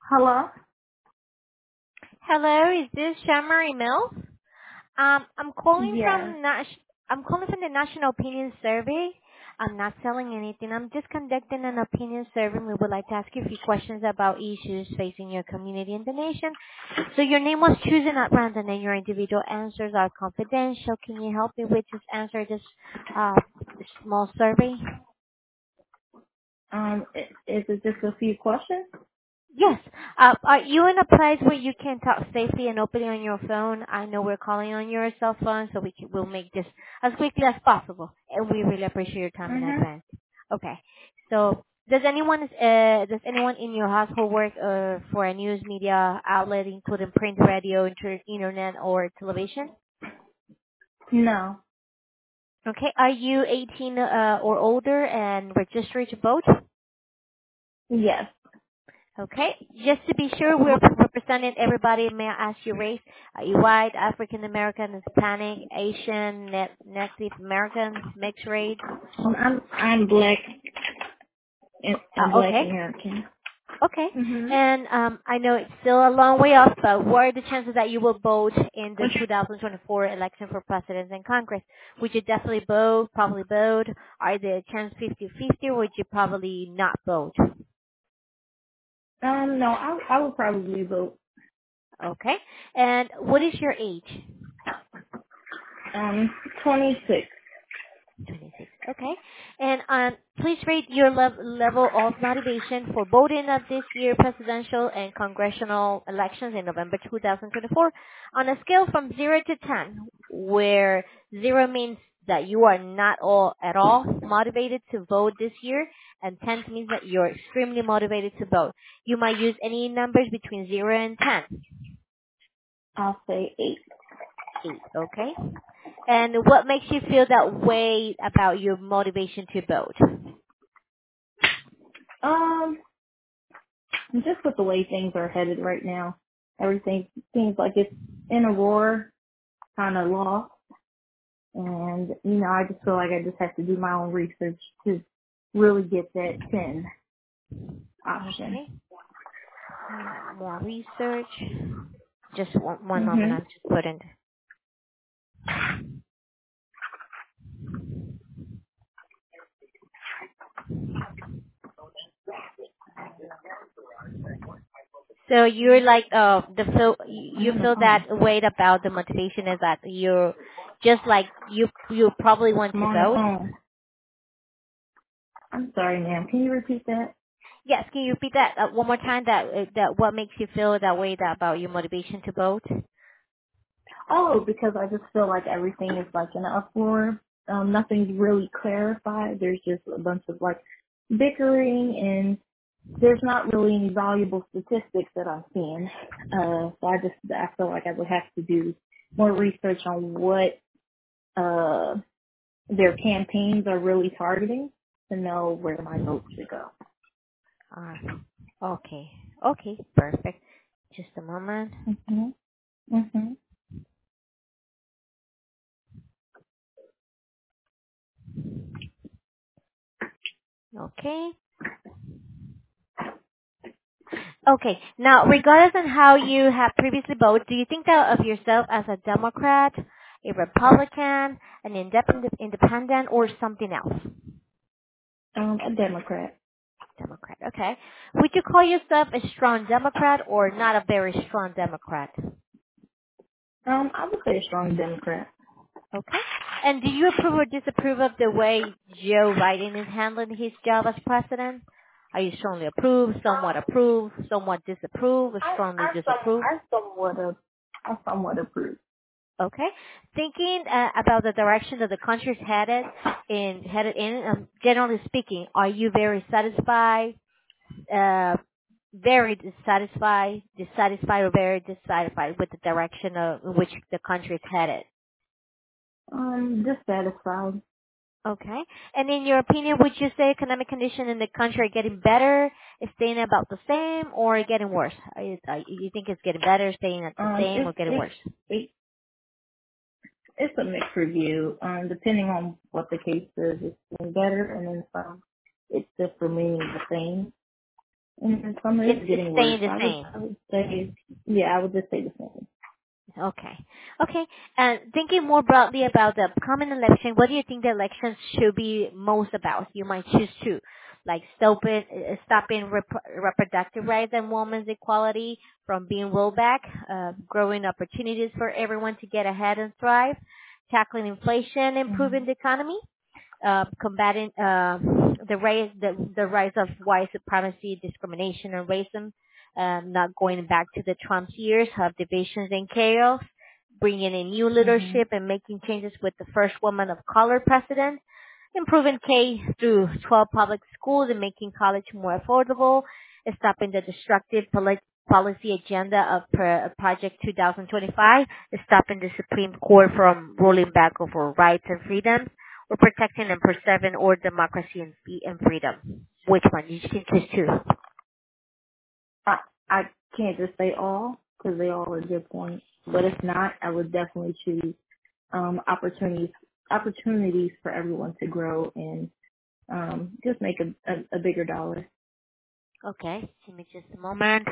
Hello? Hello, is this Shamari Mills? I'm calling Yes. from I'm calling from the National Opinion Survey. I'm not selling anything. I'm just conducting an opinion survey. We would like to ask you a few questions about issues facing your community and the nation. So your name was chosen at random and your individual answers are confidential. Can you help me with this answer this uh, small survey? Is it just a few questions? Yes. Are you in a place where you can talk safely and openly on your phone? I know we're calling on your cell phone, so we'll make this as quickly as possible, and we really appreciate your time in Mm-hmm. advance. Okay. So, does anyone in your household work for a news media outlet, including print, radio, internet, or television? No. Okay. Are you 18 or older and registered to vote? Yes. Okay. Just to be sure we're representing everybody, may I ask your race? Are you white, African American, Hispanic, Asian, Native American, mixed race? I'm black and black Okay. American. Okay. Mm-hmm. And I know it's still a long way off, but what are the chances that you will vote in the 2024 election for president and Congress? Would you definitely vote, probably vote? Are the chance 50-50, or would you probably not vote? No, I would probably vote. Okay. And what is your age? Um, 26. 26. Okay. And please rate your level of motivation for voting at this year presidential and congressional elections in November 2024 on a scale from 0 to 10, where 0 means that you are not at all motivated to vote this year, and 10 means that you're extremely motivated to vote. You might use any numbers between 0 and 10. I'll say 8. 8, okay? And what makes you feel that way about your motivation to vote? Um, just with the way things are headed right now, everything seems like it's in a roar, kind of lost. And, I just feel like I just have to do my own research to really get that 10 option. Okay. More research. Just one moment. Mm-hmm. I'm just putting. So you're like you feel that weight about the motivation is that you're just like you probably want I'm to on the vote. phone. I'm sorry, ma'am. Can you repeat that? Yes, can you repeat that one more time? That what makes you feel that way about your motivation to vote? Oh, because I just feel like everything is like in an uproar. Nothing's really clarified. There's just a bunch of like bickering and there's not really any valuable statistics that I'm seeing. So I feel like I would have to do more research on what, their campaigns are really targeting to know where my vote should go. Uh, okay. Okay. Perfect. Just a moment. Mhm. Mhm. Okay. Okay. Now, regardless on how you have previously voted, do you think that of yourself as a Democrat, a Republican, an independent, or something else? A Democrat. Democrat. Okay. Would you call yourself a strong Democrat or not a very strong Democrat? I would say a strong Democrat. Okay. And do you approve or disapprove of the way Joe Biden is handling his job as president? Are you strongly approve, somewhat disapprove, or strongly disapprove? I somewhat approve. Okay. Thinking about the direction that the country is generally speaking, are you very satisfied, very dissatisfied, or very dissatisfied with the direction of in which the country is headed? Dissatisfied. Okay. And in your opinion, would you say economic conditions in the country are getting better, staying about the same, or getting worse? You think it's getting better, staying at the same, or getting worse? It, it's a mixed review. Depending on what the case is, it's doing better, and then some, it's just remaining the same. And summer is It's getting worse. staying the same. I would say, yeah, I would just say the same. Okay. Okay. And thinking more broadly about the upcoming election, what do you think the elections should be most about? You might choose two, like stopping reproductive rights and women's equality from being rolled back, growing opportunities for everyone to get ahead and thrive, tackling inflation, improving the Mm-hmm. economy, combating the rise of white supremacy, discrimination, and racism, not going back to the Trump years of divisions and chaos, bringing in new leadership and making changes with the first woman of color president, improving K through 12 public schools and making college more affordable, stopping the destructive policy agenda of Project 2025, stopping the Supreme Court from ruling back over rights and freedoms, or protecting and preserving our democracy and freedom. Which one? You can choose two. I I can't just say all because they all are good points. But if not, I would definitely choose opportunities for everyone to grow and just make a bigger dollar. Okay, give me just a moment.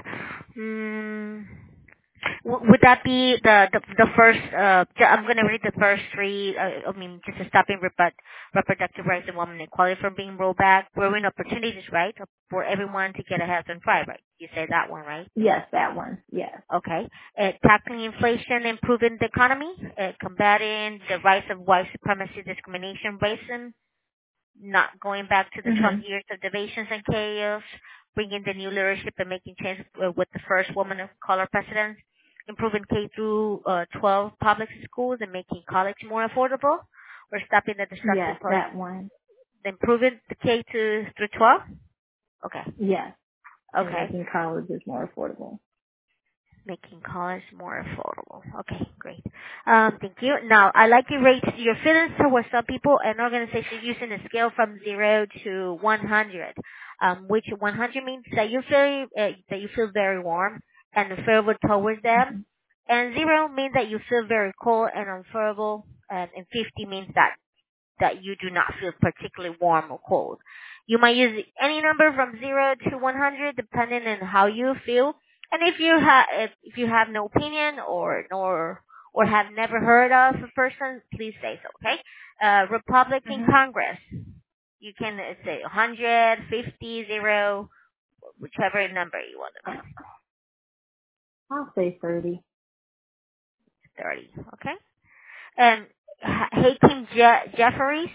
Would that be the first? I'm going to read the first three. I mean, just stopping reproductive rights and women equality from being rolled back, growing opportunities, right, for everyone to get ahead and thrive, right? You say that one, right? Yes, that one. Yes. Okay. Tackling inflation, improving the economy, combating the rise of white supremacy, discrimination, racism, not going back to the Trump Mhm. years of divisions and chaos, bringing the new leadership and making change with the first woman of color president, improving K through 12 public schools and making college more affordable, or stopping the destructive Yes, policy, that one. improving the K through 12. Okay. Yes, and Okay. making college is more affordable. Making college more affordable. Okay, great. Thank you. Now, I like to rate your feelings towards some people and organizations using a scale from 0 to 100, which 100 means that you feel very warm and favorable towards them, Hmm. and 0 means that you feel very cold and unfavorable, and 50 means that you do not feel particularly warm or cold. You might use any number from 0 to 100 depending on how you feel. And if you have no opinion or have never heard of a person, please say so, okay? Republican Hmm. Congress. You can say 100, 50, 0, whichever number you want to say. I'll say 30. 30, okay? And Hakeem Jeffries,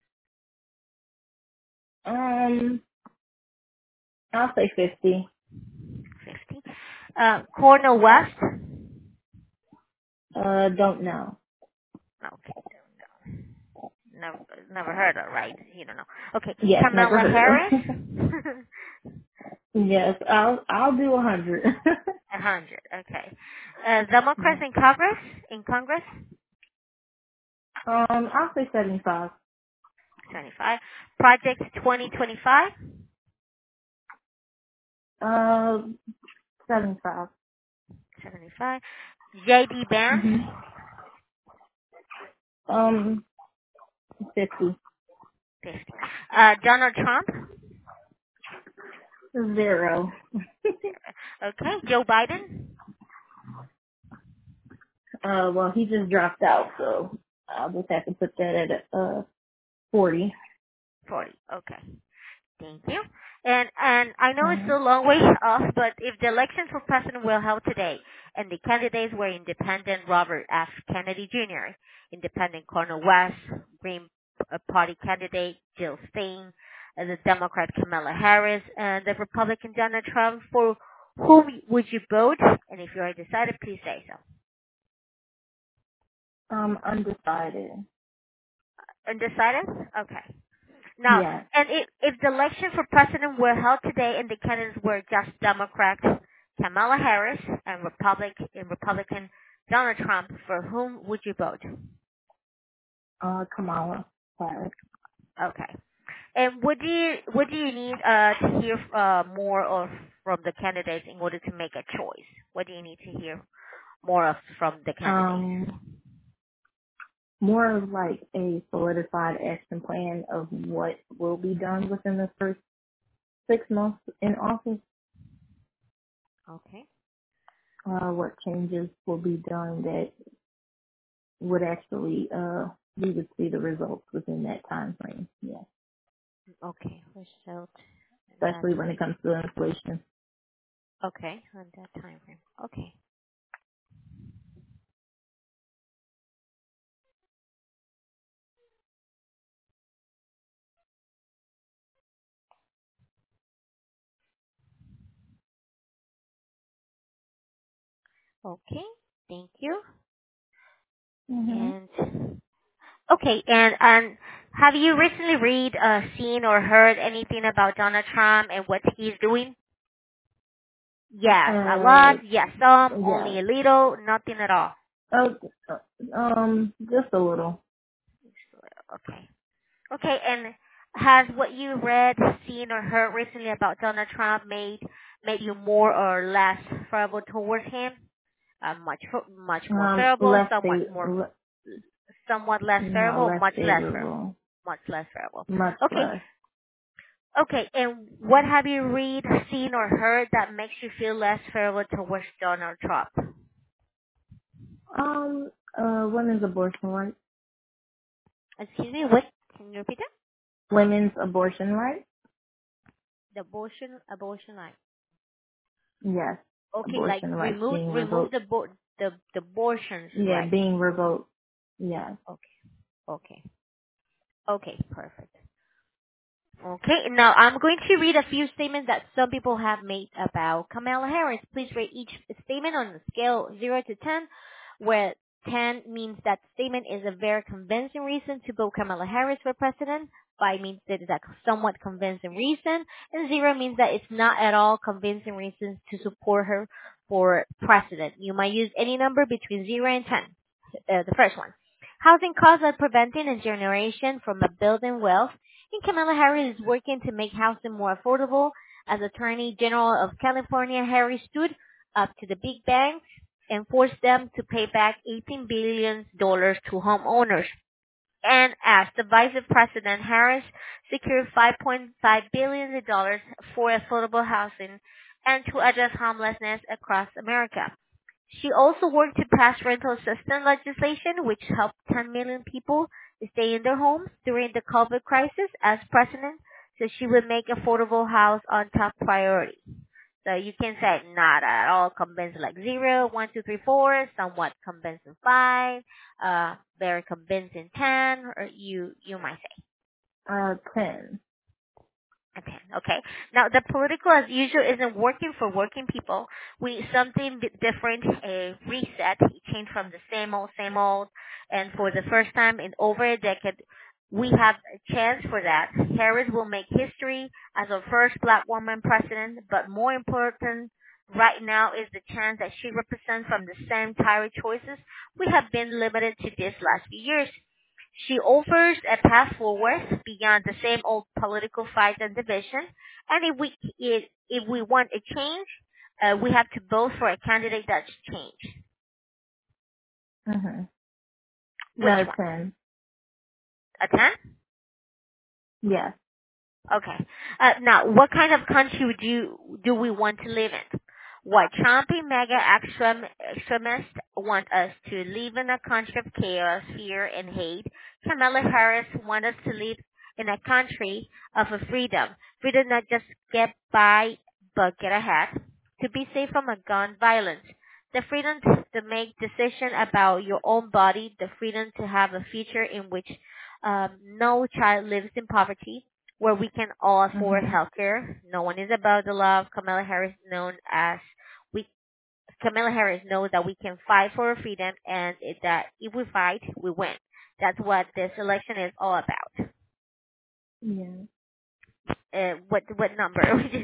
Um, I'll say 50. 50. Cornel West. Don't know. Okay. Never, never heard of, right? You don't know. Okay. Yes, never Kamala heard Harris? of. Yes, I'll do 100. 100. Okay. Democrats Yeah. in Congress? In Congress? I'll say 75. 25. Project 2025? Uh, 75. 75. JD Vance? Mhm. 50. 50. Donald Trump? Zero. Okay. Joe Biden? Well, he just dropped out, so I'll just have to put that at 40. 40. Okay. Thank you. And I know it's Mhm. still a long way off, but if the elections for president were held today and the candidates were independent Robert F. Kennedy Jr., independent Cornel West, Green Party candidate Jill Stein, and the Democrat Kamala Harris, and the Republican Donald Trump, for whom would you vote? And if you are decided, please say so. Undecided. Undecided? Okay. Now, Yeah. and if the election for president were held today and the candidates were just Democrat Kamala Harris and Republican Donald Trump, for whom would you vote? Kamala Harris. Okay. And what do you need to hear more of from the candidates in order to make a choice? What do you need to hear more of from the candidates? Um, More of like a solidified action plan of what will be done within the first 6 months in office. Okay. what changes will be done that would actually we would see the results within that time frame. Yes, Okay. Result in that especially when time. it comes to inflation. Okay. On that time frame. Okay. Okay. Thank you. Mhm. And okay. And have you recently read, seen, or heard anything about Donald Trump and what he's doing? Yes, a Uh, lot. Yes, some. yeah. Only a little. Nothing at all. Just a little. Okay. Okay, and has what you read, seen, or heard recently about Donald Trump made you more or less favorable towards him? Much more favorable, Less somewhat less no, favorable, less favorable. much less favorable. Much Okay, less. okay, and what have you read, seen, or heard that makes you feel less favorable towards Donald Trump? Women's abortion rights. Excuse me, what? Can you repeat that? Women's abortion rights. The abortion line. Yes, Okay, like abortion rights being remove revoked. the abortions Yeah, right. being revoked. Yes. Okay. Okay. Okay, perfect. Okay, now I'm going to read a few statements that some people have made about Kamala Harris. Please rate each statement on a scale 0 to 10, where 10 means that statement is a very convincing reason to vote Kamala Harris for president, 5 means that it's a somewhat convincing reason, and 0 means that it's not at all convincing reasons to support her for president. You might use any number between 0 and 10. The first one. Housing costs are preventing a generation from building wealth, and Kamala Harris is working to make housing more affordable. As Attorney General of California, Harris stood up to the big banks and forced them to pay back $18 billion to homeowners. And as the Vice President, Harris secured $5.5 billion for affordable housing and to address homelessness across America. She also worked to pass rental assistance legislation, which helped 10 million people stay in their homes during the COVID crisis as president, so she would make affordable house on top priority. So you can say not at all convincing like 0, 1, 2, 3, 4, somewhat convincing 5, very convincing 10, or you might say. 10. Okay. Okay. Now, the political, as usual, isn't working for working people. We need something different, a reset, a change from the same old. And for the first time in over a decade, we have a chance for that. Harris will make history as our first black woman president, but more important right now is the chance that she represents from the same tired choices we have been limited to this last few years. She offers a path forward beyond the same old political fight and division. And if we want a change, we have to vote for a candidate that's change. Mhm. Which one? 10. A 10? Yes. Okay. Now, what kind of country do we want to live in? What Trumpy mega extremists want us to live in a country of chaos, fear, and hate. Kamala Harris wants us to live in a country of a freedom. Freedom not just get by, but get ahead. To be safe from a gun violence. The freedom to make decisions about your own body. The freedom to have a future in which no child lives in poverty, where we can all afford Mhm. healthcare. No one is above the law. Kamala Harris knows that we can fight for our freedom, and that if we fight, we win. That's what this election is all about. Yeah. What number?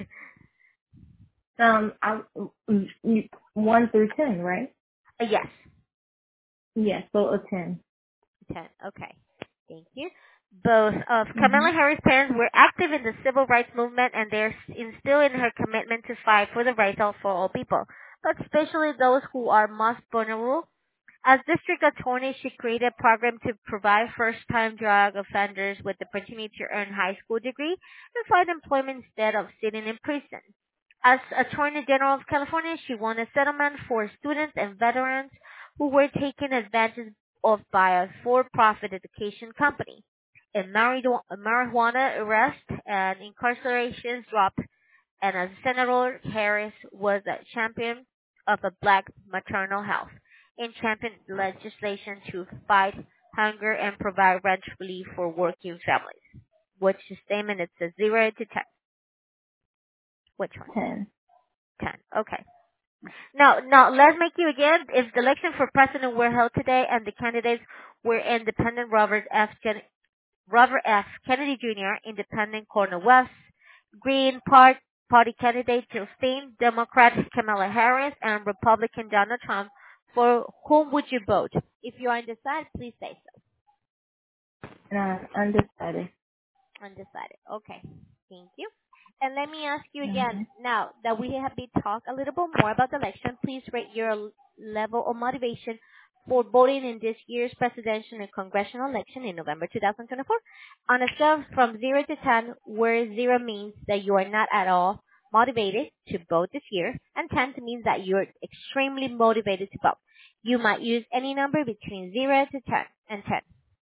I, 1 through 10, right? Yes. Yes, so a 10. 10. Okay. Thank you. Both of Kamala Mhm. Harris' parents were active in the civil rights movement, and they're instilled in her commitment to fight for the rights of for all people, but especially those who are most vulnerable. As district attorney, she created a program to provide first-time drug offenders with the opportunity to earn high school degree and find employment instead of sitting in prison. As Attorney General of California, she won a settlement for students and veterans who were taken advantage of by a for-profit education company. And marijuana arrests and incarcerations dropped, and as Senator Harris was a champion of a black maternal health and championed legislation to fight hunger and provide rent relief for working families. Which statement? It's a 0 to 10. Which one? 10. 10. Okay. Now let's make you again. If the election for president were held today and the candidates were independent Robert F. Kennedy Jr., independent Cornel West, Green Party candidate Jill Stein, Democrat Kamala Harris, and Republican Donald Trump, for whom would you vote? If you are undecided, please say so. Undecided. Undecided. Okay. Thank you. And let me ask you Mm-hmm. again, now that we have been talk a little bit more about the election, please rate your level of motivation for voting in this year's presidential and congressional election in November 2024. On a scale from 0 to 10, where 0 means that you are not at all motivated to vote this year, and 10 means that you're extremely motivated to vote. You might use any number between 0 to 10 and 10.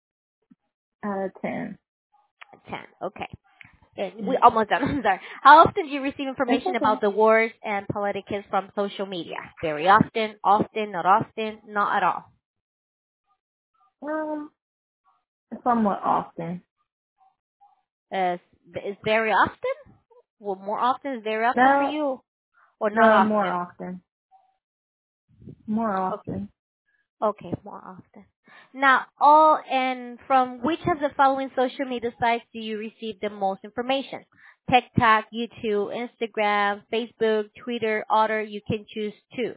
10. 10, okay. We almost done. I'm sorry. How often do you receive It's information okay. about the wars and politics from social media? Very often, not often, not at all. Somewhat often. Is very often? Well, more often is very often for No, you, or not no, more often? often. More Okay. often. Okay, more often. Now, from which of the following social media sites do you receive the most information? TikTok, YouTube, Instagram, Facebook, Twitter, Otter. You can choose two.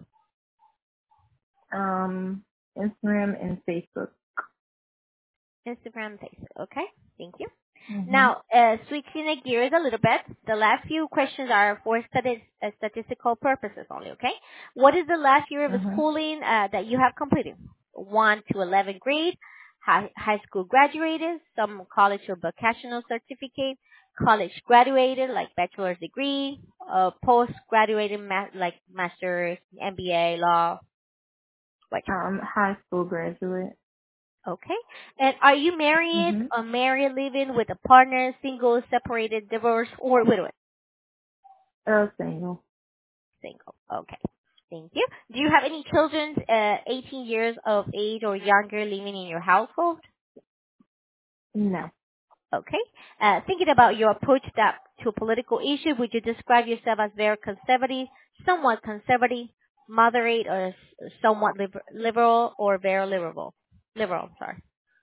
Instagram and Facebook. Instagram, Facebook. Okay, thank you. Mm-hmm. Now, switching the gears a little bit, the last few questions are for statistical purposes only, okay? What is the last year of schooling that you have completed? 1 to 11th grade, high school graduated, some college or vocational certificate, college graduated, like bachelor's degree, post-graduated, like master's, MBA, law, what? High school graduate. Okay. And are you married or married, living with a partner, single, separated, divorced, or widowed? Single. Single. Okay. Thank you. Do you have any children 18 years of age or younger living in your household? No. Okay. Thinking about your approach to a political issue, would you describe yourself as very conservative, somewhat conservative, moderate, or somewhat liberal, or very liberal? Liberal, sorry.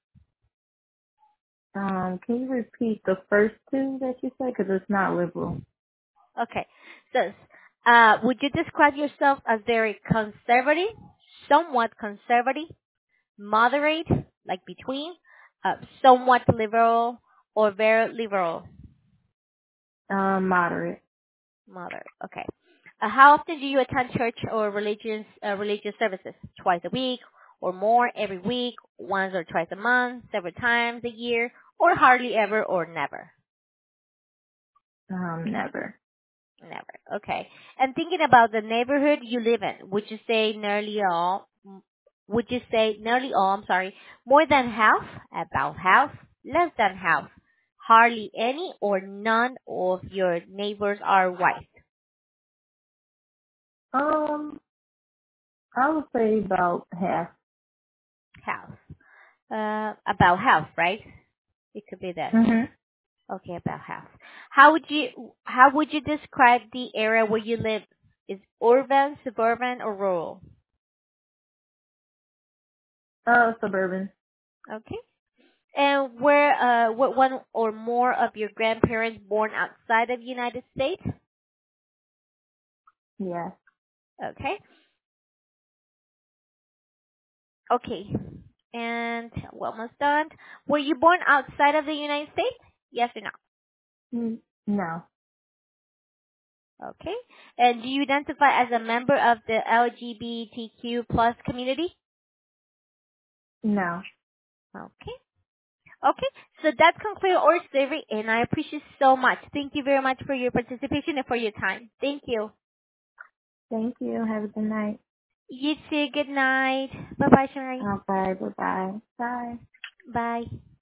Can you repeat the first two that you said? Because it's not liberal. Okay. So, would you describe yourself as very conservative, somewhat conservative, moderate, like between, somewhat liberal, or very liberal? Moderate. Moderate. Okay. How often do you attend church or religious services? Twice a week, or more every week, once or twice a month, several times a year, or hardly ever, or never? Never. Never. Okay. And thinking about the neighborhood you live in, would you say nearly all, I'm sorry, more than half, about half, less than half, hardly any, or none of your neighbors are white? I would say about half. Half. About half, right? It could be that. Okay, about half. How would you describe the area where you live? Is urban, suburban, or rural? Suburban. Okay. And were one or more of your grandparents born outside of the United States? Yes. Okay. Okay. And we're almost done. Were you born outside of the United States? Yes or no? No. Okay. And do you identify as a member of the LGBTQ plus community? No. Okay. Okay. So that concludes our survey, and I appreciate so much. Thank you very much for your participation and for your time. Thank you. Thank you. Have a good night. You too. Good night. Bye-bye, Sherry. Bye. Bye. Bye. Bye. Bye.